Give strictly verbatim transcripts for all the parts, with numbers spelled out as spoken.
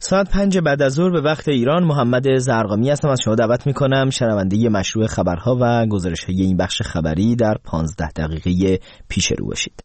ساعت پنج بعد از ظهر به وقت ایران، محمد زرقامی هستم. از شما دعوت میکنم شنونده مشروع خبرها و گزارش‌های این بخش خبری در پانزده دقیقه پیش رو باشید.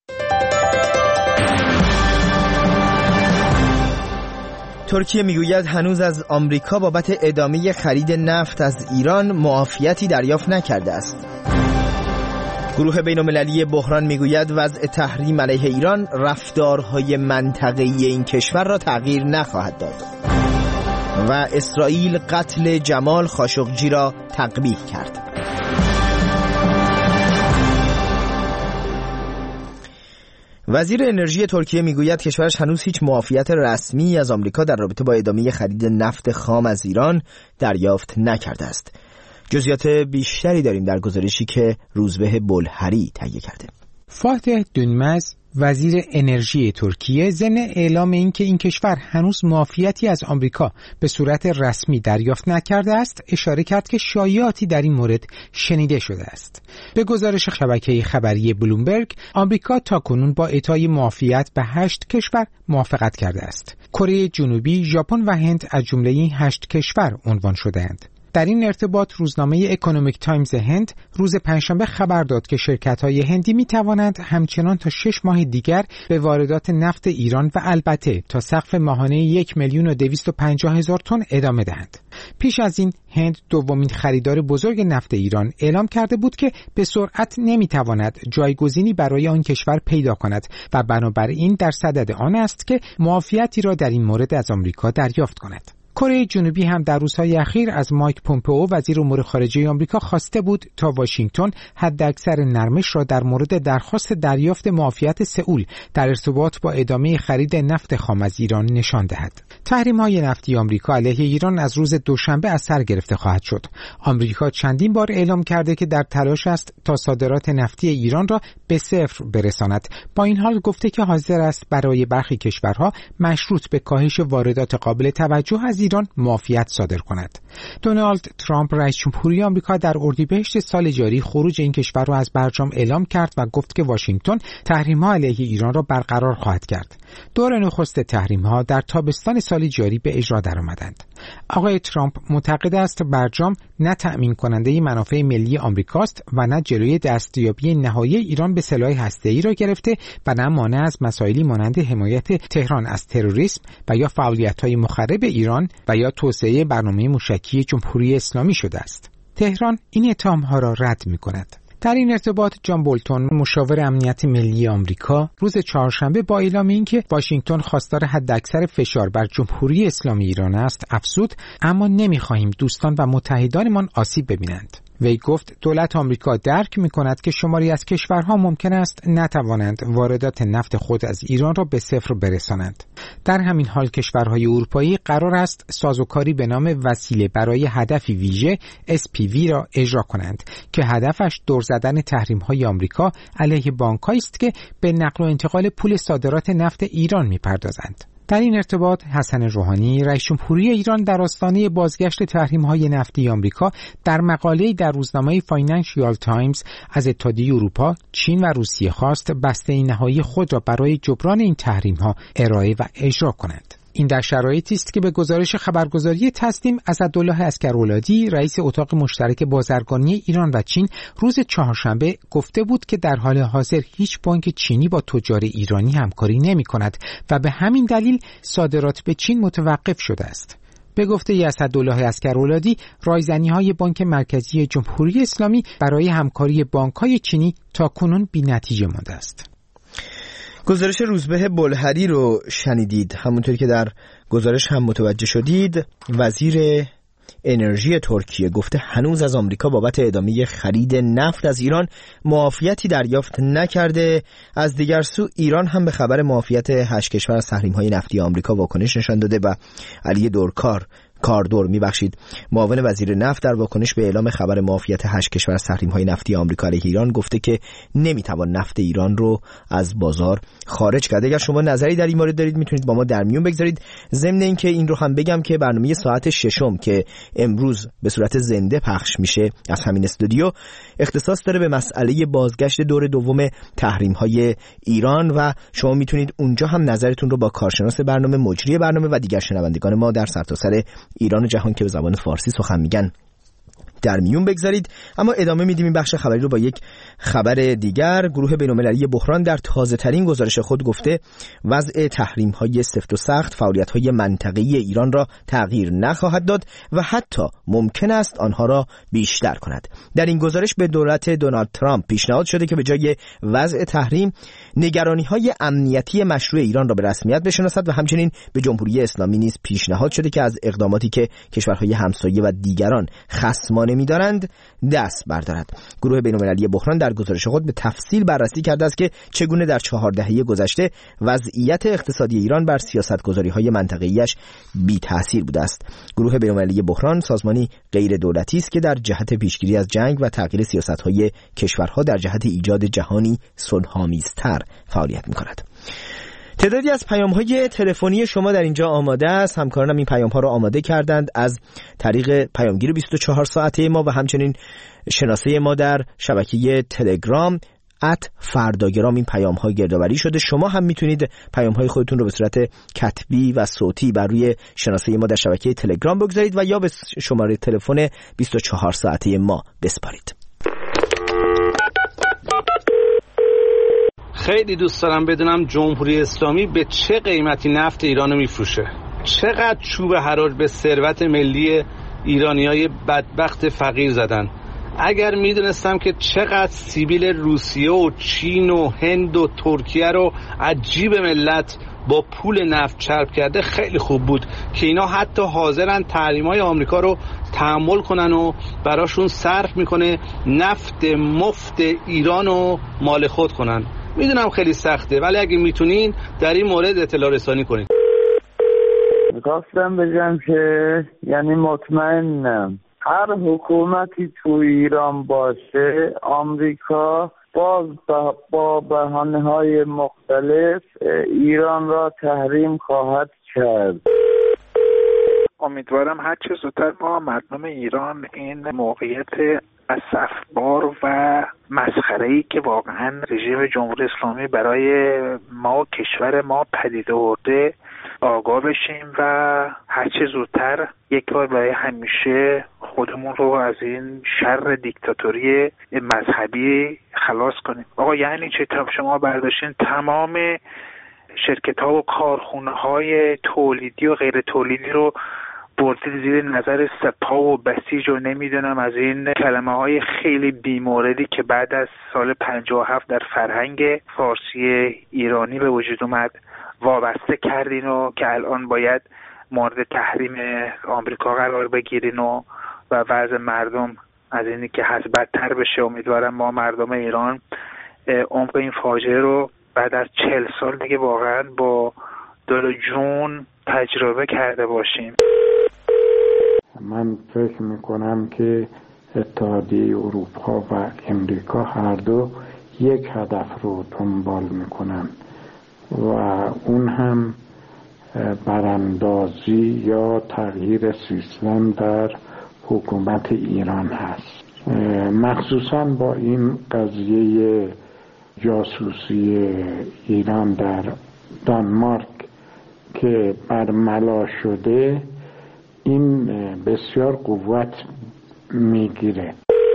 ترکیه میگوید هنوز از آمریکا بابت ادامه خرید نفت از ایران معافیتی دریافت نکرده است. گروه بین‌المللی بحران میگوید وضع تحریم علیه ایران رفتارهای منطقه‌ای این کشور را تغییر نخواهد داد. و اسرائیل قتل جمال خاشقجی را تقبیح کرد. وزیر انرژی ترکیه میگوید کشورش هنوز هیچ معافیت رسمی از آمریکا در رابطه با ادامه خرید نفت خام از ایران دریافت نکرده است. جزئیات بیشتری داریم در گزارشی که روزبه بلحری تهیه کرده. فاتح دونمز وزیر انرژی ترکیه ضمن اعلام اینکه این کشور هنوز معافیتی از آمریکا به صورت رسمی دریافت نکرده است، اشاره کرد که شایعاتی در این مورد شنیده شده است. به گزارش شبکه خبری بلومبرگ، آمریکا تاکنون با اعطای معافیت به هشت کشور موافقت کرده است. کره جنوبی، ژاپن و هند از جمله این هشت کشور عنوان شده‌اند. در این ارتباط روزنامه اکونومیک تایمز هند روز پنجشنبه خبر داد که شرکت‌های هندی می‌توانند همچنان تا شش ماه دیگر به واردات نفت ایران و البته تا سقف ماهانه یک میلیون و دویست و پنجاه هزار تن ادامه دهند. پیش از این هند دومین خریدار بزرگ نفت ایران اعلام کرده بود که به سرعت نمی‌تواند جایگزینی برای آن کشور پیدا کند و بنابراین در صدد آن است که معافیتی را در این مورد از آمریکا دریافت کند. کره جنوبی هم در روزهای اخیر از مایک پومپئو وزیر امور خارجه آمریکا خواسته بود تا واشنگتن حداکثر نرمش را در مورد درخواست دریافت معافیت سئول در ارتباط با ادامه خرید نفت خام از ایران نشان دهد. تحریم‌های نفتی آمریکا علیه ایران از روز دوشنبه از سر گرفته خواهد شد. آمریکا چندین بار اعلام کرده که در تلاش است تا صادرات نفتی ایران را به صفر برساند. با این حال گفته که حاضر است برای برخی کشورها مشروط به کاهش واردات قابل توجه از ایران معافیت صادر کند. دونالد ترامپ رئیس جمهوری آمریکا در اردیبهشت سال جاری خروج این کشور را از برجام اعلام کرد و گفت که واشنگتن تحریم‌ها علیه ایران را برقرار خواهد کرد. دور نخست تحریم‌ها در تابستان سال جاری به اجرا درآمدند. آقای ترامپ معتقد است برجام نه تأمین کننده منافع ملی آمریکاست و نه جلوی دستیابی نهایی ایران به سلاح هسته‌ای را گرفته و نه مانع از مسائلی مانند حمایت تهران از تروریسم و یا فعالیت‌های مخرب ایران و یا توسعه برنامه موشکی جمهوری اسلامی شده است. تهران این اتهام‌ها را رد می‌کند. در این ارتباط جان بولتون مشاور امنیت ملی آمریکا روز چهارشنبه با اعلام اینکه واشنگتن خواستار حداکثر فشار بر جمهوری اسلامی ایران است افزود اما نمی‌خواهیم دوستان و متحدانمان آسیب ببینند. وی گفت دولت آمریکا درک می‌کند که شماری از کشورها ممکن است نتوانند واردات نفت خود از ایران را به صفر برسانند. در همین حال کشورهای اروپایی قرار است سازوکاری به نام وسیله برای هدفی ویژه اس پی وی را اجرا کنند که هدفش دور زدن تحریم‌های آمریکا علیه بانک‌هایی است که به نقل و انتقال پول صادرات نفت ایران می‌پردازند. در این ارتباط حسن روحانی رئیس جمهوری ایران در آستانه بازگشت تحریم‌های نفتی آمریکا در مقاله‌ای در روزنامه فاینانشیال تایمز از اتحادیه اروپا، چین و روسیه خواست بسته نهایی خود را برای جبران این تحریم‌ها ارائه و اجرا کنند. این در شرایطی است که به گزارش خبرگزاری تصنیم اسدالله عسکرولادی رئیس اتاق مشترک بازرگانی ایران و چین روز چهارشنبه گفته بود که در حال حاضر هیچ بانک چینی با تجار ایرانی همکاری نمی‌کند و به همین دلیل صادرات به چین متوقف شده است. به گفته اسدالله عسکرولادی رایزنی‌های بانک مرکزی جمهوری اسلامی برای همکاری بانک‌های چینی تاکنون بی‌نتیجه مانده است. گزارش روزبه بلحری رو شنیدید. همونطوری که در گزارش هم متوجه شدید، وزیر انرژی ترکیه گفته هنوز از آمریکا بابت ادامه خرید نفت از ایران معافیتی دریافت نکرده. از دیگر سو ایران هم به خبر معافیت هشت کشور از تحریم‌های نفتی آمریکا واکنش نشان داده و علی دورکار کاردور میبخشید معاون وزیر نفت در واکنش به اعلام خبر معافیت هشت کشور از تحریم‌های نفتی آمریکا علیه ایران گفته که نمیتوان نفت ایران رو از بازار خارج کرد. اگر شما نظری در این مورد دارید میتونید با ما در میون بگذارید. ضمن اینکه این رو هم بگم که برنامه ساعت ششم که امروز به صورت زنده پخش میشه از همین استودیو اختصاص داره به مسئله بازگشت دور دوم تحریم‌های ایران و شما میتونید اونجا هم نظرتون رو با کارشناس برنامه، مجری برنامه و دیگر شنوندگان ما در سرتاسر ایران و جهان که به زبان فارسی سخن میگن در میون بگذارید. اما ادامه میدیم این بخش خبری رو با یک خبر دیگر. گروه بین‌المللی بحران در تازه ترین گزارش خود گفته وضع تحریم های سفت و سخت فعالیت های منطقه‌ای ایران را تغییر نخواهد داد و حتی ممکن است آنها را بیشتر کند. در این گزارش به دولت دونالد ترامپ پیشنهاد شده که به جای وضع تحریم نگرانی های امنیتی مشروع ایران را به رسمیت بشناسد و همچنین به جمهوری اسلامی نیز پیشنهاد شده که از اقداماتی که کشورهای همسایه و دیگران خصمانه می‌دارند دست بردارد. گروه بین‌المللی بحران در گزارش خود به تفصیل بررسی کرده است که چگونه در چهار دهه گذشته وضعیت اقتصادی ایران بر سیاست‌گذاری‌های منطقه‌ایش بی‌تأثیر بوده است. گروه بین‌المللی بحران سازمانی غیر دولتی است که در جهت پیشگیری از جنگ و تغییر سیاست‌های کشورها در جهت ایجاد جهانی صلح‌آمیزتر فعالیت می‌کند. تعدادی از پیام‌های تلفنی شما در اینجا آماده است. همکارانم این پیام‌ها رو آماده کردند از طریق پیامگیر بیست و چهار ساعته ما و همچنین شناسه ما در شبکه تلگرام ات فرداگرام این پیام‌ها گردآوری شده. شما هم میتونید پیام‌های خودتون رو به صورت کتبی و صوتی بر روی شناسه ما در شبکه تلگرام بگذارید و یا به شماره تلفن بیست و چهار ساعته ما بسپارید. خیلی دوست دارم بدونم جمهوری اسلامی به چه قیمتی نفت ایرانو میفروشه. چقدر چوب حرار به ثروت ملی ایرانیای بدبخت فقیر زدن. اگر میدونستم که چقدر سیبیل روسیه و چین و هند و ترکیه رو از جیب ملت با پول نفت چرب کرده خیلی خوب بود که اینا حتی حاضرن تحریم‌های آمریکا رو تحمل کنن و براشون صرف میکنه نفت مفت ایرانو مال خود کنن. میدونم خیلی سخته ولی اگه میتونین در این مورد اطلاع رسانی کنید. میخواستم بگم که یعنی مطمئنم هر حکومتی تو ایران باشه آمریکا باز با بهانه‌های مختلف ایران را تحریم خواهد کرد. امیدوارم هر چه زودتر ما مردم ایران این موقعیت اسفبار و مسخره‌ای که واقعا رژیم جمهوری اسلامی برای ما کشور ما پدید آورده آگاه بشیم و هر چه زودتر یک بار برای همیشه خودمون رو از این شر دیکتاتوری مذهبی خلاص کنیم. آقا یعنی چه؟ شما برداشتین تمام شرکت‌ها و کارخونه‌های تولیدی و غیر تولیدی رو بردید زیر نظر سپاه و بسیج و نمیدونم از این کلمه های خیلی بیموردی که بعد از سال پنجاه و هفت در فرهنگ فارسی ایرانی به وجود اومد وابسته کردین و که الان باید مورد تحریم آمریکا قرار بگیرین و و وضع مردم از اینی که هست بدتر بشه. امیدوارم ما مردم ایران عمق این فاجعه رو بعد از چهل سال دیگه واقعا با دل و جون تجربه کرده باشیم. من فکر میکنم که اتحادیه اروپا و امریکا هر دو یک هدف رو دنبال میکنن و اون هم براندازی یا تغییر سیستم در حکومت ایران هست. مخصوصا با این قضیه جاسوسی ایران در دانمارک که برملا شده این بسیار قوت میگیره.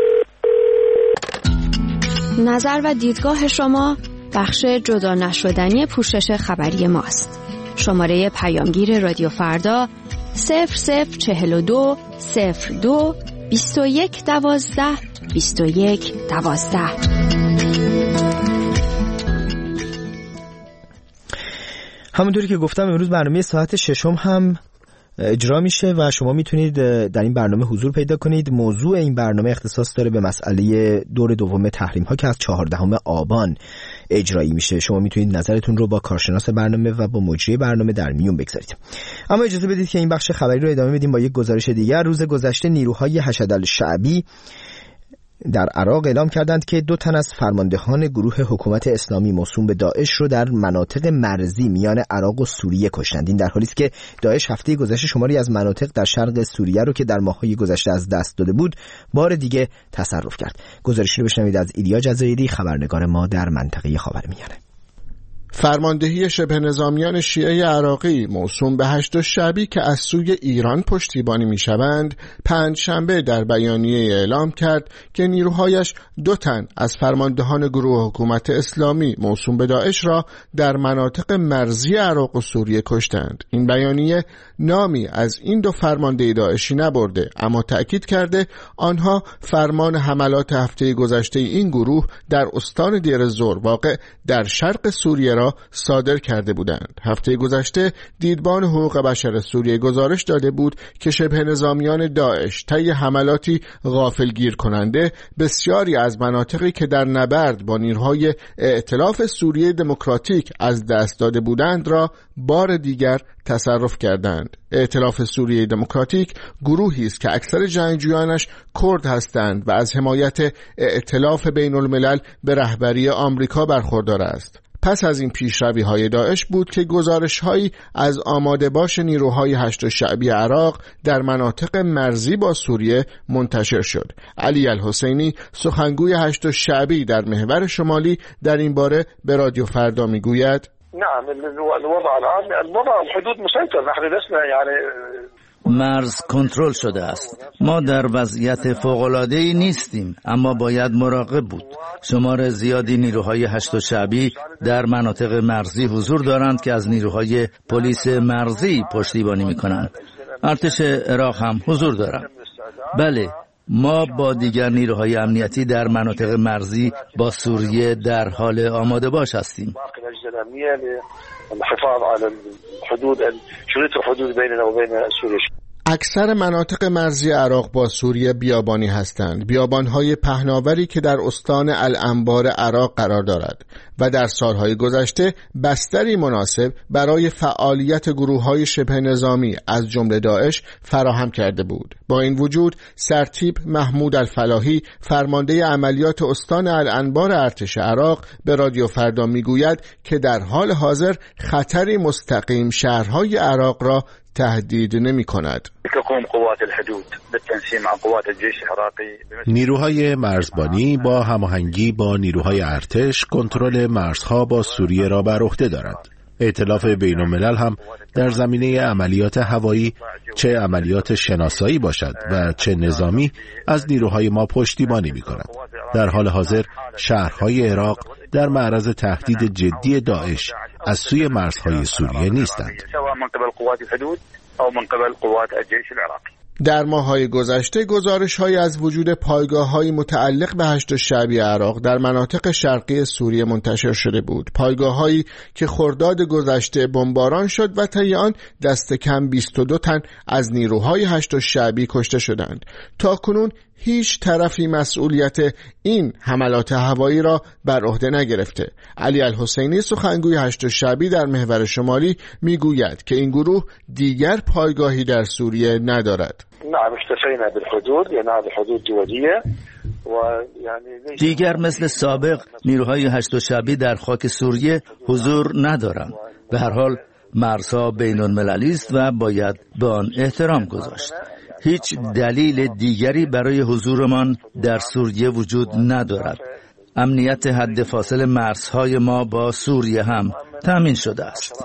نظر و دیدگاه شما بخش جدا نشدنی پوشش خبری ماست. شماره پیامگیر رادیو فردا صفر صفر چهل و دو صفر دو بیست و یک دوازده بیست و یک دوازده. همونطوری که گفتم امروز برنامه ساعت ششم هم اجرا میشه و شما میتونید در این برنامه حضور پیدا کنید. موضوع این برنامه اختصاص داره به مسئله دور دوم تحریم ها که از چهاردهم آبان اجرایی میشه. شما میتونید نظرتون رو با کارشناس برنامه و با مجری برنامه در میون بگذارید. اما اجازه بدید که این بخش خبری رو ادامه بدیم با یک گزارش دیگر. روز گذشته نیروهای حشد الشعبی در عراق اعلام کردند که دو تن از فرماندهان گروه حکومت اسلامی موسوم به داعش رو در مناطق مرزی میان عراق و سوریه کشتند. این در حالی است که داعش هفته گذشته شماری از مناطق در شرق سوریه رو که در ماه‌های گذشته از دست داده بود بار دیگه تصرف کرد. گزارشی رو بشنوید از ایلیا جزایری، خبرنگار ما در منطقه خاورمیانه. فرماندهی شبه نظامیان شیعه عراقی موسوم به حشد الشعبی که از سوی ایران پشتیبانی می‌شوند، پنجشنبه در بیانیه اعلام کرد که نیروهایش دو تن از فرماندهان گروه حکومت اسلامی موسوم به داعش را در مناطق مرزی عراق و سوریه کشتند. این بیانیه نامی از این دو فرمانده داعشی نبرده، اما تأکید کرده آنها فرمان حملات هفته گذشته این گروه در استان دیر الزور واقع در شرق سوریه را صادر کرده بودند. هفته گذشته دیدبان حقوق بشر سوریه گزارش داده بود که شبه نظامیان داعش طی حملاتی غافلگیر کننده بسیاری از مناطقی که در نبرد با نیروهای ائتلاف سوریه دموکراتیک از دست داده بودند را بار دیگر تصرف کردند. ائتلاف سوریه دموکراتیک گروهی است که اکثر جنگجویانش کرد هستند و از حمایت ائتلاف بین الملل به رهبری آمریکا برخوردار است. پس از این پیشروی‌های داعش بود که گزارش‌هایی از آماده باش نیروهای حشد الشعبی عراق در مناطق مرزی با سوریه منتشر شد. علی الحسینی سخنگوی حشد الشعبی در محور شمالی در این باره به رادیو فردا میگوید: نعم الوضع الان الوضع الحدود مسيطر نحن لسنا يعني مرز کنترل شده است. ما در وضعیت فوق‌العاده‌ای نیستیم، اما باید مراقب بود. شمار زیادی نیروهای حشد الشعبی در مناطق مرزی حضور دارند که از نیروهای پلیس مرزی پشتیبانی می‌کنند. ارتش عراق هم حضور دارند. بله، ما با دیگر نیروهای امنیتی در مناطق مرزی با سوریه در حال آماده باش هستیم. الحفاظ على الحدود شروط الحدود بيننا وبين سوريا. اکثر مناطق مرزی عراق با سوریه بیابانی هستند، بیابان‌های پهناوری که در استان الانبار عراق قرار دارد و در سالهای گذشته بستری مناسب برای فعالیت گروه‌های شبه نظامی از جمله داعش فراهم کرده بود. با این وجود سرتیپ محمود الفلاحی فرمانده عملیات استان الانبار ارتش عراق به رادیو فردا میگوید که در حال حاضر خطری مستقیم شهرهای عراق را تهدید نمی کند. نیروهای مرزبانی با هماهنگی با نیروهای ارتش کنترل مرزها با سوریه را بر عهده دارند. ائتلاف بین الملل هم در زمینه عملیات هوایی، چه عملیات شناسایی باشد و چه نظامی، از نیروهای ما پشتیبانی می کند. در حال حاضر شهرهای عراق در معرض تهدید جدی داعش از سوی مرزهای سوریه نیستند. در ماه‌های گذشته گزارش‌هایی از وجود پایگاه‌های متعلق به حشد الشعبی عراق در مناطق شرقی سوریه منتشر شده بود. پایگاه‌هایی که خرداد گذشته بمباران شد و طی آن دست کم بیست و دو تن از نیروهای حشد الشعبی کشته شدند. تاکنون هیچ طرفی مسئولیت این حملات هوایی را بر عهده نگرفته. علی الحسینی سخنگوی حشد الشعبی در محور شمالی میگوید که این گروه دیگر پایگاهی در سوریه ندارد. نعم اكتفينا بالحدود لأن هذه حدود دولية و دیگر مثل سابق نیروهای حشد الشعبی در خاک سوریه حضور ندارند. به هر حال مرزها بین المللی است و باید به آن احترام گذاشت. هیچ دلیل دیگری برای حضورمان در سوریه وجود ندارد. امنیت حد فاصل مرزهای ما با سوریه هم تامین شده است.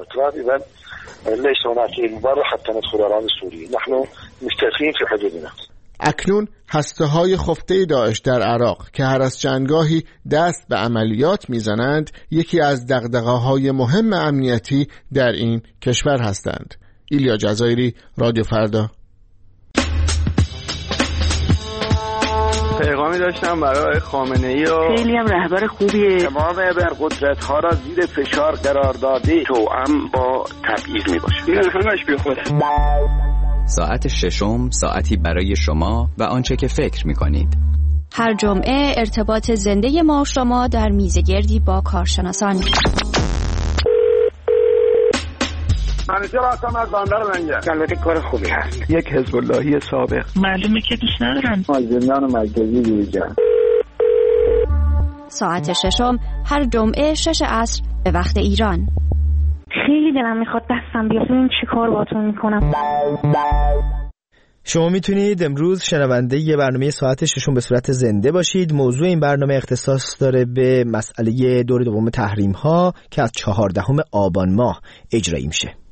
اکنون هسته‌های خفته داعش در عراق که هر از چندگاهی دست به عملیات میزنند یکی از دغدغه‌های مهم امنیتی در این کشور هستند. ایلیا جزایری، رادیو فردا. پیغام احترامی داشتم برای خامنه‌ای و خیلی هم رهبر خوبیه. تمام ابرقدرت‌ها را زیر فشار قرار داده، توأم با تبعیض میباشه. این همش بی خوده. ساعت ششم ساعتی برای شما و آنچه که فکر میکنید. هر جمعه ارتباط زنده ما و شما در میزگردی با کارشناسان. منیجر هستم از بندر لنگر. البته کار خوبی هست. یک حزب اللهی سابق. معلومه که دوست ندارن. مازندران مرکزی بیرجان. ساعت ششم هر جمعه شش عصر به وقت ایران. خیلی دلم میخواد دستم بیاد. این چی کار باتون میکنم؟ شما میتونید امروز شنونده یه برنامه ساعت ششم به صورت زنده باشید. موضوع این برنامه اختصاص داره به مسئله دور دوم تحریم ها که از چهاردهم آبان ماه اجرایی میشه.